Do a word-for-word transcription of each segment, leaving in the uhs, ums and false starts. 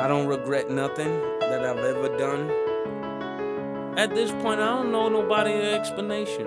I don't regret nothing that I've ever done. At this point, I don't know nobody's explanation.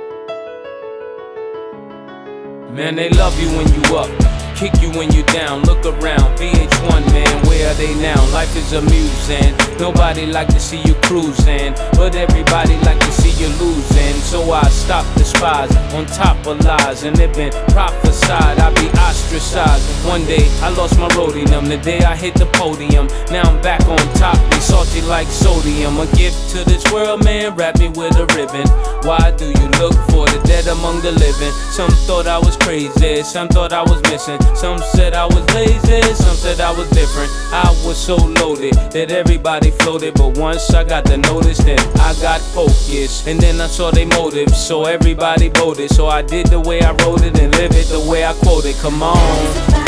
Man, they love you when you up, kick you when you down. Look around, V H one, man, where are they now? Life is amusing, nobody like to see you cruising, but everybody like to see you losing. So I stop the spies on top of lies, and it been prophesied I'll be ostracized. One day I lost my rhodium, the day I hit the podium. Now I'm back on top, they salty like sodium. A gift to this world, man, wrap me with a ribbon. Why do you look for the dead among the living? Some thought I was crazy, some thought I was missing. Some said I was lazy, some said I was different. I was so loaded that everybody floated, but once I got the notice, then I got focused. And then I saw they motives, so everybody voted. So I did the way I wrote it and live it the way I quoted. Come on.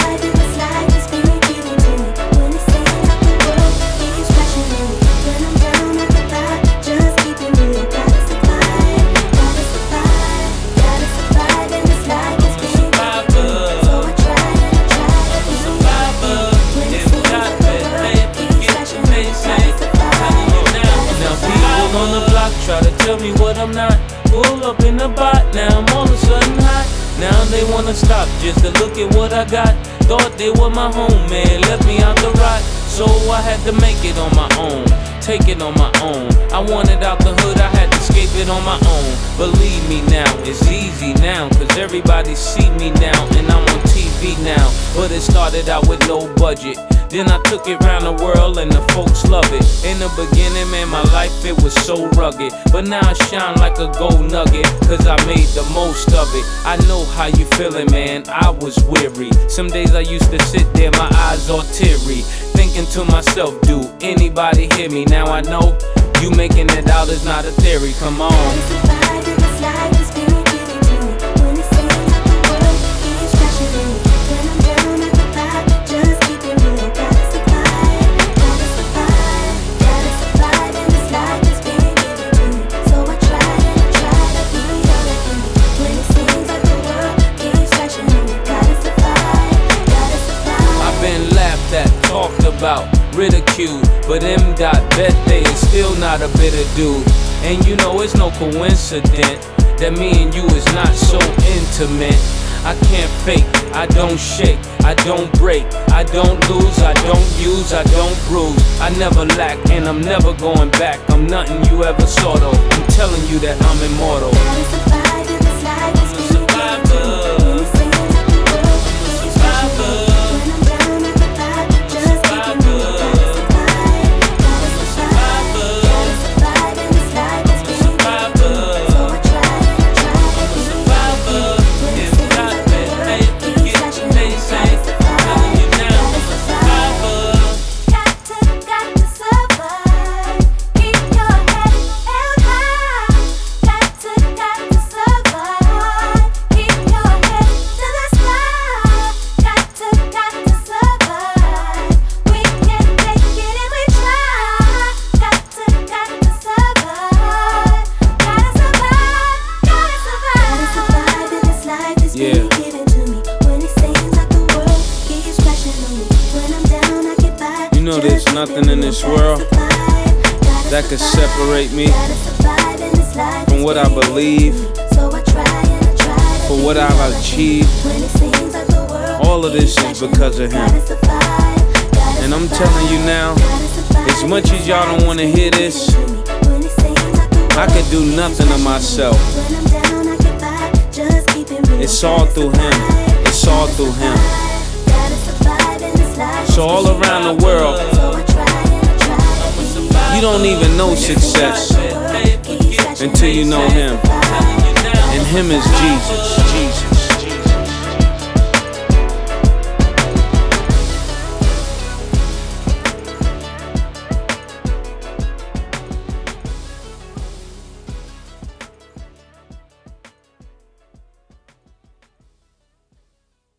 On the block, try to tell me what I'm not. Pull up in the bot, now I'm all of a sudden hot. Now they wanna stop just to look at what I got. Thought they were my home, man, left me out the rot. So I had to make it on my own, take it on my own. I wanted out the hood, I had to escape it on my own. Believe me now, it's easy now, cause everybody see me now, and I'm on T V now. But it started out with no budget, then I took it round the world and the folks love it. In the beginning, man, my life, it was so rugged, but now I shine like a gold nugget, cause I made the most of it. I know how you feeling, man, I was weary. Some days I used to sit there, my eyes all teary, thinking to myself, do anybody hear me? Now I know you making it out is not a theory, come on. Talked about, ridiculed, but M. Bet they is still not a bitter dude. And you know it's no coincidence that me and you is not so intimate. I can't fake, I don't shake, I don't break, I don't lose, I don't use, I don't bruise. I never lack and I'm never going back. I'm nothing you ever saw though, I'm telling you that I'm immortal. You know there's nothing in this world that could separate me from what I believe, for what I've achieved. All of this is because of him. And I'm telling you now, as much as y'all don't want to hear this, I could do nothing of myself. It's all through him. It's all through him. So all around the world, you don't even know success until you know him. And him is Jesus.